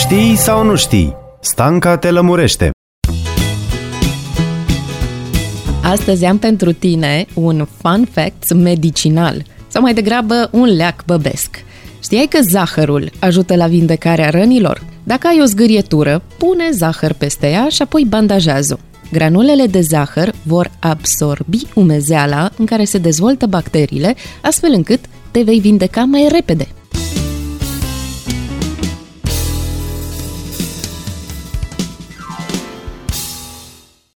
Știi sau nu știi? Stanca te lămurește. Astăzi am pentru tine un fun fact medicinal, sau mai degrabă un leac băbesc. Știai că zahărul ajută la vindecarea rănilor? Dacă ai o zgârietură, pune zahăr peste ea și apoi bandajează-o. Granulele de zahăr vor absorbi umezeala în care se dezvoltă bacteriile, astfel încât te vei vindeca mai repede.